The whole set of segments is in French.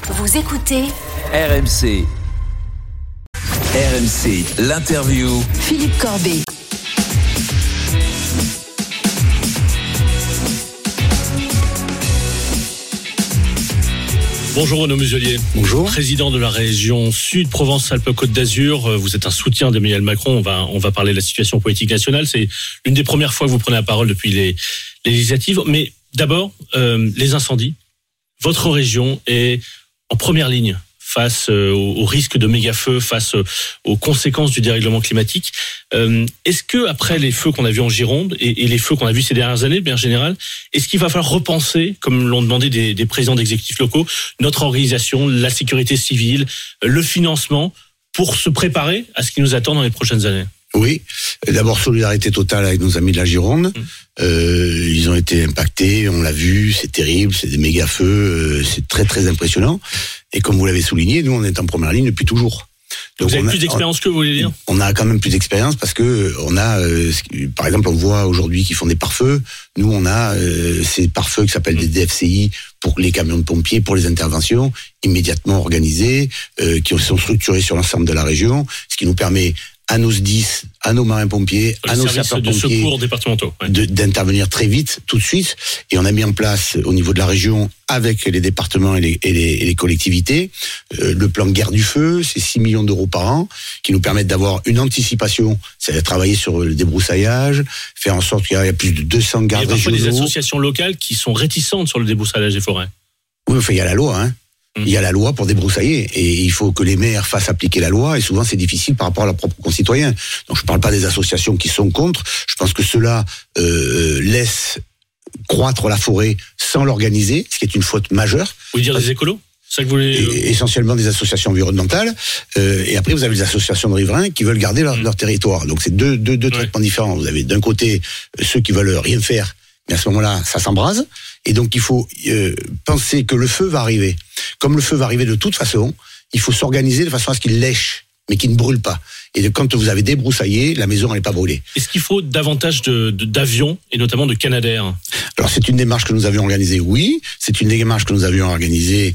Vous écoutez RMC. RMC, l'interview. Philippe Corbet. Bonjour Renaud Muselier. Bonjour. Président de la région Sud Provence-Alpes-Côte d'Azur. Vous êtes un soutien d'Emmanuel Macron. On va parler de la situation politique nationale. C'est l'une des premières fois que vous prenez la parole depuis les législatives. Mais d'abord, les incendies. Votre région est en première ligne face au risque de méga-feux, face aux conséquences du dérèglement climatique. Est-ce que après les feux qu'on a vus en Gironde et les feux qu'on a vus ces dernières années, bien général, est-ce qu'il va falloir repenser, comme l'ont demandé des présidents d'exécutifs locaux, notre organisation, la sécurité civile, le financement, pour se préparer à ce qui nous attend dans les prochaines années? Oui, d'abord solidarité totale avec nos amis de la Gironde. Ils ont été impactés, on l'a vu, c'est terrible, c'est des méga feux, c'est très très impressionnant. Et comme vous l'avez souligné, nous on est en première ligne depuis toujours. Donc vous avez plus d'expérience que vous voulez dire? On a quand même plus d'expérience parce que on a, par exemple, on voit aujourd'hui qu'ils font des pare-feux. Nous, on a ces pare-feux qui s'appellent des DFCI pour les camions de pompiers, pour les interventions immédiatement organisées, qui sont structurées sur l'ensemble de la région, ce qui nous permet à nos SDIS, à nos marins-pompiers, à nos sapeurs-pompiers, de secours départementaux, ouais, d'intervenir très vite, tout de suite. Et on a mis en place au niveau de la région, avec les départements et les collectivités, le plan guerre du feu, c'est 6 millions d'euros par an, qui nous permettent d'avoir une anticipation, c'est travailler sur le débroussaillage, faire en sorte qu'il y ait plus de 200 gardes régionaux. Il y a parfois des associations locales qui sont réticentes sur le débroussaillage des forêts. Oui, enfin, il y a la loi, hein. Il y a la loi pour débroussailler et il faut que les maires fassent appliquer la loi et souvent c'est difficile par rapport à leurs propres concitoyens. Donc je ne parle pas des associations qui sont contre, je pense que cela laisse croître la forêt sans l'organiser, ce qui est une faute majeure. Vous voulez dire des écolos? C'est ça que vous voulez... Essentiellement des associations environnementales et après vous avez les associations de riverains qui veulent garder leur territoire. Donc c'est deux traitements différents. Vous avez d'un côté ceux qui veulent rien faire, mais à ce moment-là ça s'embrase et donc il faut penser que le feu va arriver. Comme le feu va arriver de toute façon, il faut s'organiser de façon à ce qu'il lèche, mais qu'il ne brûle pas. Et quand vous avez débroussaillé, la maison n'est pas brûlée. Est-ce qu'il faut davantage d'avions, et notamment de Canadair? Alors c'est une démarche que nous avions organisée, oui. C'est une démarche que nous avions organisée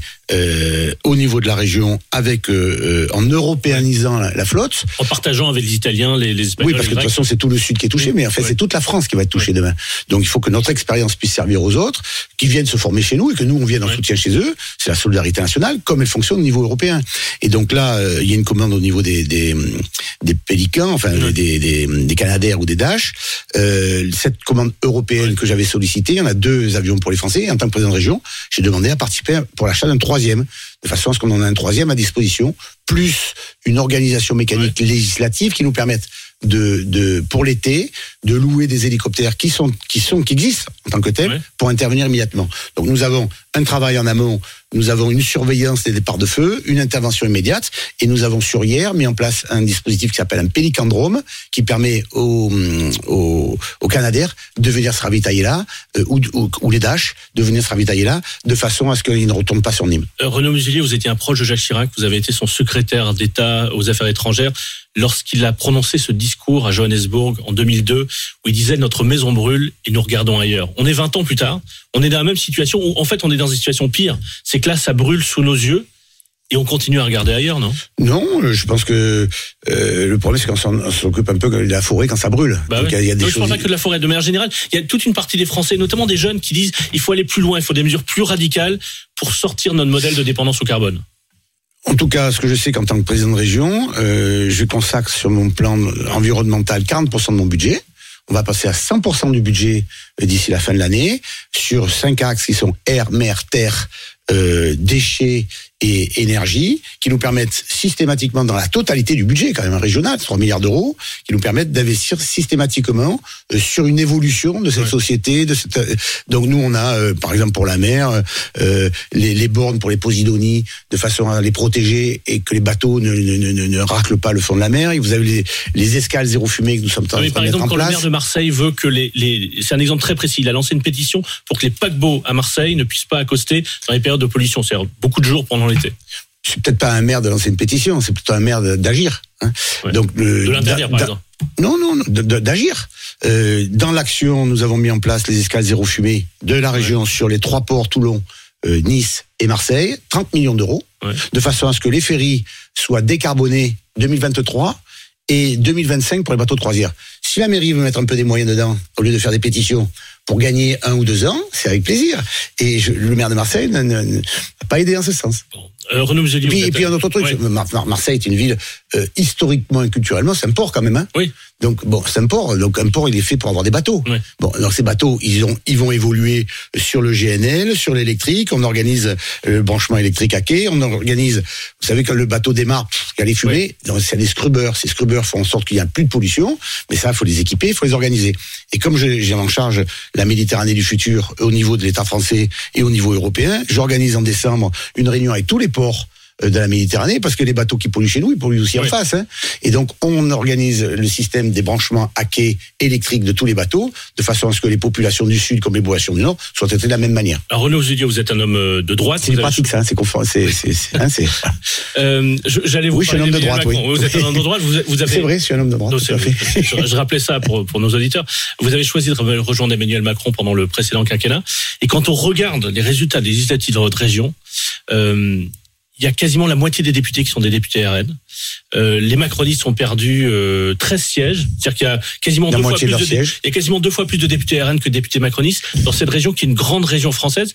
au niveau de la région, avec en européanisant la flotte. En partageant avec les Italiens, les Espagnols. Oui, parce que de toute façon c'est tout le Sud qui est touché, mais en fait c'est toute la France qui va être touchée demain. Donc il faut que notre expérience puisse servir aux autres, qui viennent se former chez nous et que nous on vienne en soutien chez eux. C'est la solidarité nationale, comme elle fonctionne au niveau européen. Et donc là, il y a une commande au niveau des Pélicans, enfin des Canadair ou des Dash. Cette commande européenne que j'avais sollicitée, il y en a 2 avions pour les Français. Et en tant que président de région, j'ai demandé à participer pour l'achat d'un 3e, de façon à ce qu'on en ait un 3e à disposition, plus une organisation mécanique législative qui nous permette pour l'été, de louer des hélicoptères qui existent en tant que tels, pour intervenir immédiatement. Donc nous avons un travail en amont, nous avons une surveillance des départs de feu, une intervention immédiate, et nous avons sur hier mis en place un dispositif qui s'appelle un pélicandrome, qui permet aux Canadair de venir se ravitailler là, ou les Dash de venir se ravitailler là, de façon à ce qu'ils ne retournent pas sur Nîmes. Renaud Muselier, vous étiez un proche de Jacques Chirac, vous avez été son secrétaire d'État aux Affaires étrangères, lorsqu'il a prononcé ce discours à Johannesburg en 2002, où il disait « Notre maison brûle et nous regardons ailleurs ». On est 20 ans plus tard, on est dans la même situation, où en fait on est dans une situation pire. C'est que là, ça brûle sous nos yeux et on continue à regarder ailleurs, non? Non, je pense que le problème, c'est qu'on s'occupe un peu de la forêt quand ça brûle. Donc, il y a des choses... Je ne parle pas que de la forêt. De manière générale, il y a toute une partie des Français, notamment des jeunes, qui disent il faut aller plus loin, il faut des mesures plus radicales pour sortir notre modèle de dépendance au carbone. En tout cas, ce que je sais qu'en tant que président de région, je consacre sur mon plan environnemental 40% de mon budget. On va passer à 100% du budget d'ici la fin de l'année, sur 5 axes qui sont air, mer, terre, déchets et énergie, qui nous permettent systématiquement, dans la totalité du budget, quand même régional, 3 milliards d'euros, qui nous permettent d'investir systématiquement sur une évolution de cette société. Donc nous, on a, par exemple pour la mer, les bornes pour les posidonies, de façon à les protéger et que les bateaux ne raclent pas le fond de la mer. Et vous avez les escales zéro fumée que nous sommes en train de mettre en place. Par exemple, quand le maire de Marseille veut que c'est un exemple très précis, il a lancé une pétition pour que les paquebots à Marseille ne puissent pas accoster dans les périodes de pollution, c'est-à-dire beaucoup de jours pendant l'été. C'est peut-être pas un maire de lancer une pétition, c'est plutôt un maire d'agir. Hein. Donc de l'interdire, par exemple. Non, d'agir. Dans l'action, nous avons mis en place les escales zéro fumée de la région sur les 3 ports Toulon, Nice et Marseille, 30 millions d'euros, de façon à ce que les ferries soient décarbonés 2023 et 2025 pour les bateaux de croisière. Si la mairie veut mettre un peu des moyens dedans, au lieu de faire des pétitions pour gagner 1 ou 2 ans, c'est avec plaisir. Et le maire de Marseille n'a pas aidé en ce sens. Bon. Renaud Muselier. Et puis un autre truc, Marseille est une ville historiquement et culturellement, c'est un port quand même. Hein. Oui. Donc bon, c'est un port. Donc un port, il est fait pour avoir des bateaux. Oui. Bon, alors ces bateaux, ils vont évoluer sur le GNL, sur l'électrique. On organise le branchement électrique à quai. On organise. Vous savez quand le bateau démarre, il y a les fumées. Oui. Donc c'est des scrubbers. Ces scrubbers font en sorte qu'il y a plus de pollution. Mais ça, il faut les équiper, il faut les organiser. Et comme j'ai en charge la Méditerranée du futur au niveau de l'État français et au niveau européen, j'organise en décembre une réunion avec tous les ports de la Méditerranée, parce que les bateaux qui polluent chez nous, ils polluent aussi en face. Hein. Et donc, on organise le système des branchements à quai électriques de tous les bateaux, de façon à ce que les populations du Sud, comme les populations du Nord, soient traitées de la même manière. Alors, Renaud Muselier, vous êtes un homme de droite. C'est pratique, ça, c'est conforme. J'allais vous oui, je suis un homme de droite, oui. Vous êtes un homme de droite, vous avez... C'est vrai, je suis un homme de droite. Non, tout à fait. Je rappelais ça pour nos auditeurs. Vous avez choisi de rejoindre Emmanuel Macron pendant le précédent quinquennat. Et quand on regarde les résultats législatifs dans votre région, il y a quasiment la moitié des députés qui sont des députés RN. Les macronistes ont perdu 13 sièges. C'est-à-dire qu'il y a quasiment deux fois plus de députés RN que de députés macronistes dans cette région qui est une grande région française.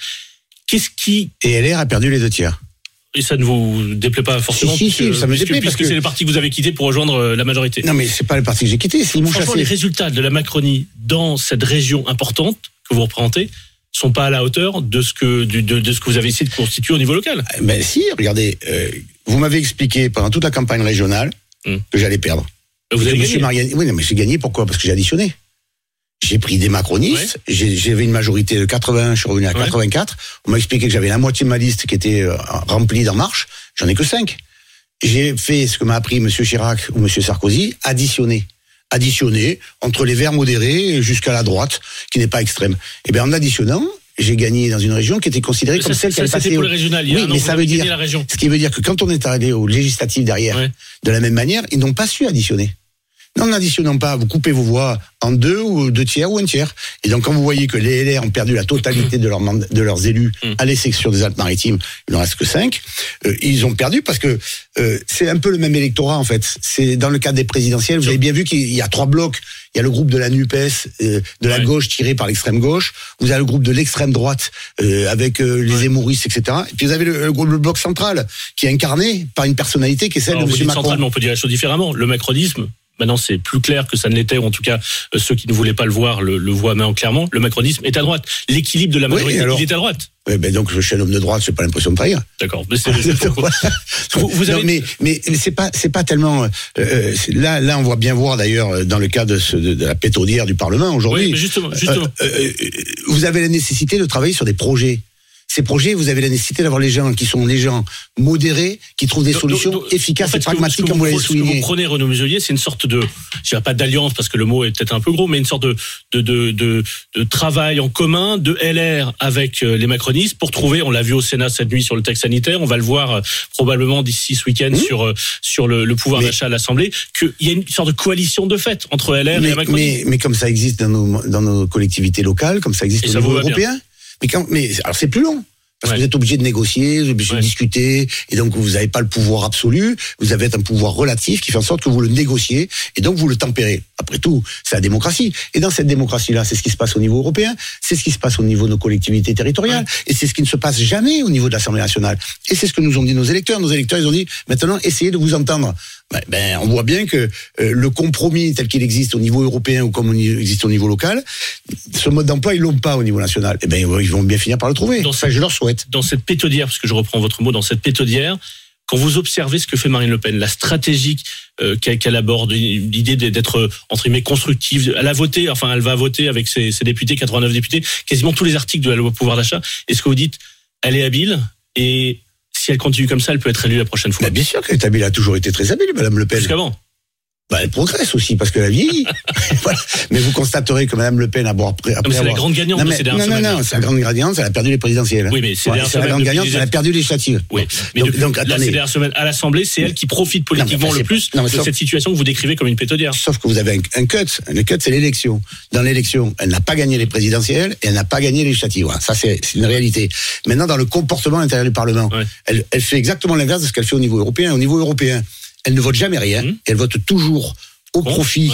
Et LR a perdu les 2 tiers. Et ça ne vous déplaît pas forcément Si, ça me déplaît. Puisque c'est le parti que vous avez quitté pour rejoindre la majorité. Non, mais c'est pas le parti que j'ai quitté, c'est ils m'ont chassé. Franchement, les résultats de la Macronie dans cette région importante que vous représentez sont pas à la hauteur de ce que vous avez essayé de constituer au niveau local. Ben si, regardez, vous m'avez expliqué pendant toute la campagne régionale que j'allais perdre. Vous avez gagné. Oui, mais j'ai gagné, pourquoi ? Parce que j'ai additionné. J'ai pris des macronistes, j'avais une majorité de 80, je suis revenu à 84. On m'a expliqué que j'avais la moitié de ma liste qui était remplie d'En Marche, j'en ai que 5. J'ai fait ce que m'a appris M. Chirac ou M. Sarkozy, additionner entre les verts modérés jusqu'à la droite, qui n'est pas extrême. Et bien en additionnant, j'ai gagné dans une région qui était considérée comme celle qui allait passer. C'était pour les régionales. Oui, mais ça veut dire, ce qui veut dire que quand on est arrivé aux législatives derrière, de la même manière, ils n'ont pas su additionner. Non, n'additionnant pas, vous coupez vos voix en 2 ou 2 tiers ou 1 tiers. Et donc, quand vous voyez que les LR ont perdu la totalité de leurs élus à les sections des Alpes-Maritimes, il n'en reste que 5, ils ont perdu parce que c'est un peu le même électorat, en fait. C'est dans le cadre des présidentielles, vous avez bien vu qu'il y a 3 blocs. Il y a le groupe de la NUPES, de la gauche tiré par l'extrême gauche. Vous avez le groupe de l'extrême droite avec les Zemouristes, etc. Et puis vous avez le bloc central qui est incarné par une personnalité qui est celle de M. Macron. Central, mais on peut dire la chose différemment. Le macronisme, maintenant c'est plus clair que ça ne l'était, ou en tout cas ceux qui ne voulaient pas le voir le voient maintenant clairement. Le macronisme est à droite. L'équilibre de la majorité, il est à droite. Oui, ben donc je suis un homme de droite, j'ai pas l'impression de trahir. D'accord, mais vous avez... non, mais c'est pas tellement là on voit bien voir d'ailleurs dans le cas de la pétrolière du Parlement aujourd'hui. Oui, mais justement. Vous avez la nécessité de travailler sur des projets. Ces projets, vous avez la nécessité d'avoir les gens qui sont des gens modérés, qui trouvent des solutions efficaces et pragmatiques, comme vous l'avez souligné. Ce que vous prenez, Renaud Muselier, c'est une sorte de, je dirais pas d'alliance parce que le mot est peut-être un peu gros, mais une sorte de travail en commun de LR avec les macronistes pour trouver, on l'a vu au Sénat cette nuit sur le texte sanitaire, on va le voir probablement d'ici ce week-end sur le pouvoir d'achat à l'Assemblée, qu'il y a une sorte de coalition de fait entre LR et la Macronie. Mais comme ça existe dans nos collectivités locales, comme ça existe au niveau européen. Mais alors c'est plus long. Parce que vous êtes obligé de négocier, vous êtes obligé de discuter, et donc vous n'avez pas le pouvoir absolu, vous avez un pouvoir relatif qui fait en sorte que vous le négociez, et donc vous le tempérez. Après tout, c'est la démocratie. Et dans cette démocratie-là, c'est ce qui se passe au niveau européen, c'est ce qui se passe au niveau de nos collectivités territoriales, et c'est ce qui ne se passe jamais au niveau de l'Assemblée nationale. Et c'est ce que nous ont dit nos électeurs. Nos électeurs, ils ont dit, maintenant, essayez de vous entendre. On voit bien que le compromis tel qu'il existe au niveau européen ou comme il existe au niveau local, ce mode d'emploi, ils l'ont pas au niveau national. Et ils vont bien finir par le trouver. Je leur souhaite. Dans cette pétaudière, parce que je reprends votre mot, dans cette pétaudière, quand vous observez ce que fait Marine Le Pen, la stratégie qu'elle aborde, l'idée d'être entre guillemets constructive, elle va voter avec ses députés, 89 députés, quasiment tous les articles de la loi pouvoir d'achat. Est-ce que vous dites, elle est habile et si elle continue comme ça, elle peut être élue la prochaine fois? Bien sûr qu'elle est habile, elle a toujours été très habile, Madame Le Pen. Jusqu'avant. Elle progresse aussi, parce que la vieillit. Voilà. Mais vous constaterez que Mme Le Pen a après c'est la grande gagnante de ces dernières semaines. Non, c'est la grande gagnante, elle a perdu les présidentielles. Oui, mais c'est la grande gagnante, elle a perdu les législatives. Oui, mais donc, là, ces dernières semaines, à l'Assemblée, c'est elle qui profite politiquement le plus de cette situation que vous décrivez comme une pétodière. Sauf que vous avez un cut. Le cut, c'est l'élection. Dans l'élection, elle n'a pas gagné les présidentielles et elle n'a pas gagné les législatives. Voilà, ça, c'est une réalité. Maintenant, dans le comportement intérieur du Parlement, elle fait exactement l'inverse de ce qu'elle fait au niveau européen. Au niveau européen, elle ne vote jamais rien. Elle vote toujours au profit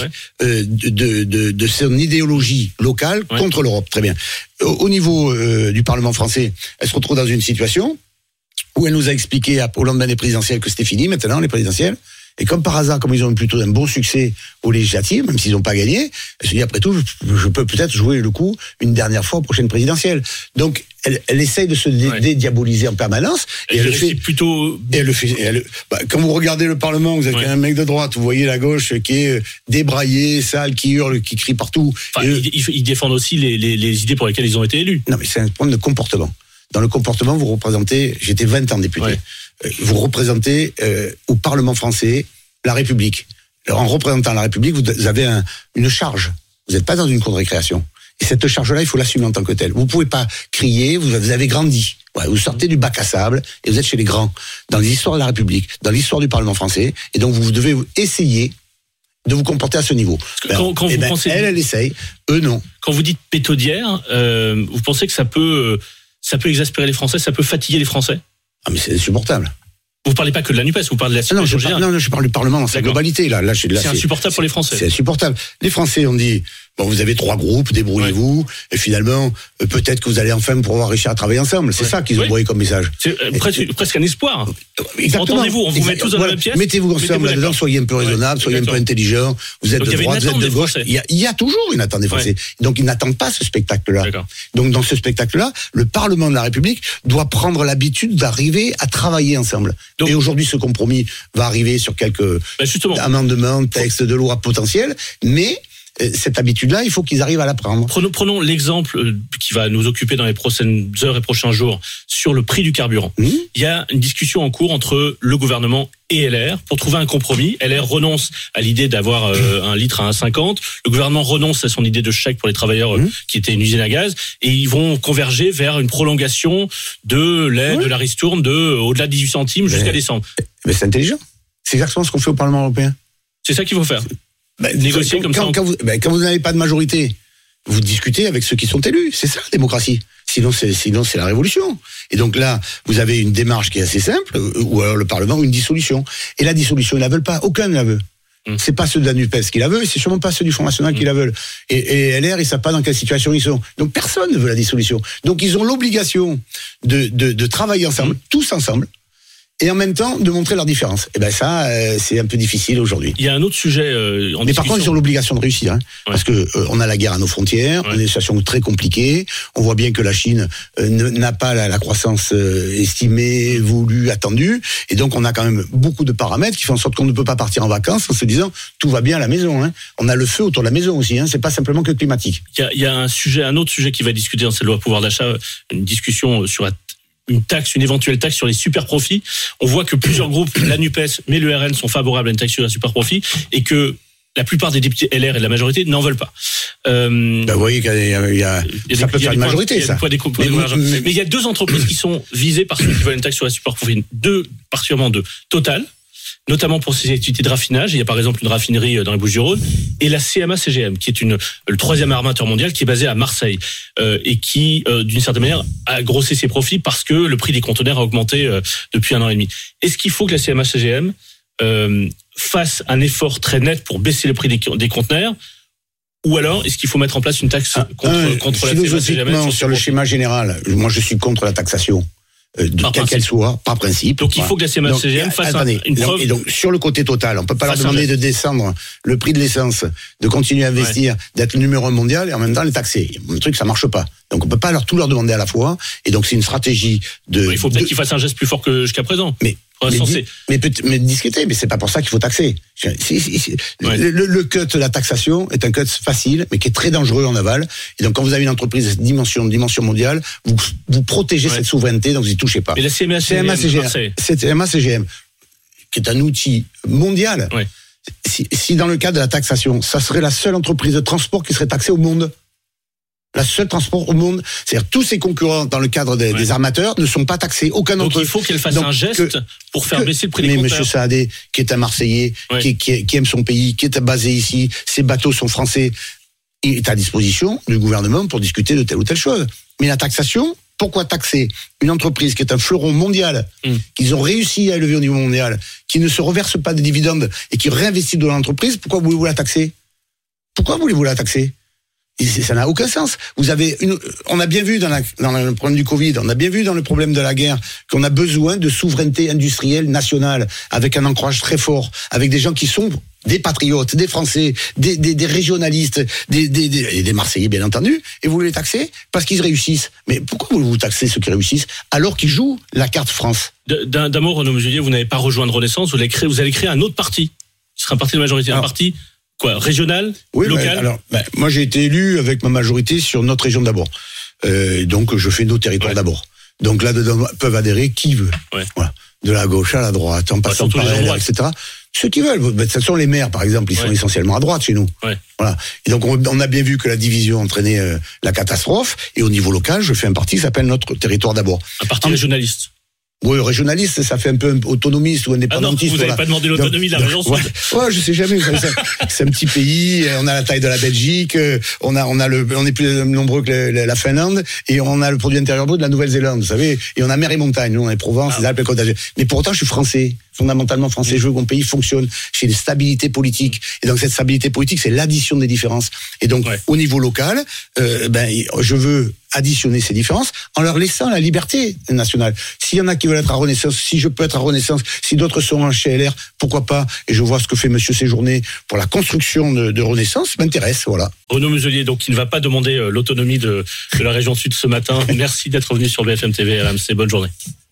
de son idéologie locale contre l'Europe. Très bien. Au niveau du Parlement français, elle se retrouve dans une situation où elle nous a expliqué au lendemain des présidentielles que c'était fini maintenant, les présidentielles. Et comme par hasard, comme ils ont eu plutôt un bon succès aux législatives, même s'ils n'ont pas gagné, elle se dit après tout, je peux peut-être jouer le coup une dernière fois aux prochaines présidentielles. Donc, elle essaye de se dédiaboliser en permanence. Et elle le fait plutôt. Et elle le fait. Quand vous regardez le Parlement, vous avez un mec de droite, vous voyez la gauche qui est débraillée, sale, qui hurle, qui crie partout. Enfin, ils défendent aussi les idées pour lesquelles ils ont été élus. Non, mais c'est un problème de comportement. Dans le comportement, vous représentez. J'étais 20 ans député. Ouais. Vous représentez au Parlement français la République. Alors, en représentant la République, vous avez une charge. Vous n'êtes pas dans une cour de récréation. Et cette charge-là, il faut l'assumer en tant que telle. Vous ne pouvez pas crier, vous avez grandi. Ouais, vous sortez du bac à sable et vous êtes chez les grands. Dans l'histoire de la République, dans l'histoire du Parlement français. Et donc, vous devez essayer de vous comporter à ce niveau. Quand vous pensez... Elle essaye, eux non. Quand vous dites pétodière, vous pensez que ça peut exaspérer les Français, ça peut fatiguer les Français ? Ah, mais c'est insupportable. Vous parlez pas que de la NUPES, vous parlez de la situation générale. Non, je parle du Parlement dans sa globalité. Là, c'est insupportable pour les Français. C'est insupportable. Les Français ont dit, bon, vous avez 3 groupes, débrouillez-vous, et finalement, peut-être que vous allez enfin pouvoir réussir à travailler ensemble. C'est ça qu'ils ont envoyé comme message. C'est presque un espoir. Exactement. Entendez-vous, on vous met tous dans la même pièce. Mettez-vous ensemble là-dedans, soyez un peu raisonnable, soyez un peu intelligent. Vous êtes de droite, vous êtes de gauche. Il y a toujours une attente des Français. Donc, ils n'attendent pas ce spectacle-là. Donc, dans ce spectacle-là, le Parlement de la République doit prendre l'habitude d'arriver à travailler ensemble. Et aujourd'hui, ce compromis va arriver sur quelques amendements, textes de loi potentiels, mais cette habitude-là, il faut qu'ils arrivent à la prendre. Prenons l'exemple qui va nous occuper dans les prochaines heures et prochains jours sur le prix du carburant. Il y a une discussion en cours entre le gouvernement et LR pour trouver un compromis. LR renonce à l'idée d'avoir un litre à 1,50. Le gouvernement renonce à son idée de chèque pour les travailleurs qui étaient une usine à gaz. Et ils vont converger vers une prolongation de l'aide de la ristourne au-delà de 18 centimes jusqu'à décembre. Mais c'est intelligent. C'est exactement ce qu'on fait au Parlement européen. C'est ça qu'il faut faire. Négocier comme ça. Quand vous n'avez pas de majorité, vous discutez avec ceux qui sont élus. C'est ça la démocratie. Sinon c'est la révolution. Et donc là, vous avez une démarche qui est assez simple, ou alors le Parlement, ou une dissolution. Et la dissolution, ils la veulent pas. Aucun ne la veut. C'est pas ceux de la NUPES qui la veulent, c'est sûrement pas ceux du Front National qui la veulent. Et LR, ils savent pas dans quelle situation ils sont. Donc personne ne veut la dissolution. Donc ils ont l'obligation de travailler ensemble, tous ensemble, et en même temps de montrer leur différence. Et ben ça, c'est un peu difficile aujourd'hui. Il y a un autre sujet mais par contre, ils ont l'obligation de réussir, parce que on a la guerre à nos frontières, on est dans une situation très compliquée. On voit bien que la Chine n'a pas la croissance estimée, voulue, attendue, et donc on a quand même beaucoup de paramètres qui font en sorte qu'on ne peut pas partir en vacances en se disant tout va bien à la maison. On a le feu autour de la maison aussi. C'est pas simplement que climatique. Il y a un autre sujet qui va discuter dans cette loi pouvoir d'achat, une discussion sur une éventuelle taxe sur les super profits. On voit que plusieurs groupes, la NUPES, mais le RN sont favorables à une taxe sur les super profits et que la plupart des députés LR et de la majorité n'en veulent pas. Vous voyez qu'il y a ça peut faire une majorité, ça. Mais il y a 2 entreprises qui sont visées par ceux qui veulent une taxe sur les super profits. Particulièrement deux. Total, notamment pour ses activités de raffinage. Il y a par exemple une raffinerie dans les Bouches-du-Rhône, et la CMA-CGM, qui est le 3e armateur mondial, qui est basé à Marseille, et qui, d'une certaine manière, a grossé ses profits parce que le prix des conteneurs a augmenté depuis 1 an et demi. Est-ce qu'il faut que la CMA-CGM fasse un effort très net pour baisser le prix des conteneurs, ou alors est-ce qu'il faut mettre en place une taxe contre la CMA-CGM sur le schéma général? Moi, je suis contre la taxation. Quelle qu'elle soit, par principe. Donc il faut que la CMA-CGM fasse une preuve. Et donc sur le côté total, on peut pas leur demander de descendre le prix de l'essence, de continuer à investir, d'être le numéro 1 mondial et en même temps les taxer. Le truc, ça marche pas. Donc on peut pas tout leur demander à la fois. Et donc c'est une stratégie de. Il faut peut-être qu'ils fassent un geste plus fort que jusqu'à présent. Mais discuter, mais c'est pas pour ça qu'il faut taxer. Le cut de la taxation est un cut facile, mais qui est très dangereux en aval. Et donc, quand vous avez une entreprise de dimension mondiale, vous protégez cette souveraineté, donc vous y touchez pas. Mais la CMA-CGM, CMA-CGM, qui est un outil mondial. si dans le cas de la taxation, ça serait la seule entreprise de transport qui serait taxée au monde. La seule transport au monde, c'est-à-dire tous ses concurrents dans le cadre des armateurs ne sont pas taxés, aucun d'entre eux. Donc il faut qu'elle fasse un geste pour faire baisser le prix des mais compteurs. Monsieur Saadé, qui est un Marseillais, qui aime son pays, qui est basé ici, ses bateaux sont français, il est à disposition du gouvernement pour discuter de telle ou telle chose. Mais la taxation, pourquoi taxer une entreprise qui est un fleuron mondial, qu'ils ont réussi à élever au niveau mondial, qui ne se reverse pas de dividendes et qui réinvestit dans l'entreprise, pourquoi voulez-vous la taxer ? Pourquoi voulez-vous la taxer ? Et ça n'a aucun sens. On a bien vu dans le problème du Covid, on a bien vu dans le problème de la guerre qu'on a besoin de souveraineté industrielle nationale avec un ancrage très fort, avec des gens qui sont des patriotes, des Français, des régionalistes, des Marseillais bien entendu. Et vous voulez les taxer parce qu'ils réussissent. Mais pourquoi voulez-vous taxer ceux qui réussissent alors qu'ils jouent la carte France ? D'un mot, Renaud Muselier, vous n'avez pas rejoint Renaissance, vous allez créer un autre parti. Ce sera un parti de majorité, un parti. Quoi, régional, local? Moi j'ai été élu avec ma majorité sur notre région d'abord. Donc je fais nos territoires d'abord. Donc là-dedans peuvent adhérer qui veut. Ouais. Voilà. De la gauche à la droite, en passant par LR, etc. Ceux qui veulent. Ce sont les maires, par exemple, ils sont essentiellement à droite chez nous. Ouais. Voilà. Et donc on a bien vu que la division entraînait la catastrophe. Et au niveau local, je fais un parti qui s'appelle Notre Territoire d'abord. Un parti régionaliste. Oui, régionaliste, ça fait un peu autonomiste ou indépendantiste. Ah non, vous n'avez pas demandé l'autonomie de la région sud. Ouais, je sais jamais. C'est un petit pays. On a la taille de la Belgique. On est plus nombreux que la Finlande et on a le produit intérieur brut de la Nouvelle-Zélande, vous savez. Et on a mer et montagne. Nous, on est Provence, les Alpes et Côte d'Azur. Mais pour autant, je suis français. Fondamentalement français. Je veux que mon pays fonctionne. J'ai une stabilité politique. Et donc, cette stabilité politique, c'est l'addition des différences. Et donc, au niveau local, je veux additionner ces différences en leur laissant la liberté nationale. S'il y en a qui veulent être à Renaissance, si je peux être à Renaissance, si d'autres sont en CLR, pourquoi pas ? Et je vois ce que fait Monsieur Séjourné pour la construction de Renaissance, m'intéresse, voilà. Renaud Muselier, donc, il ne va pas demander l'autonomie de la région sud ce matin. Merci d'être venu sur BFM TV, RMC. Bonne journée.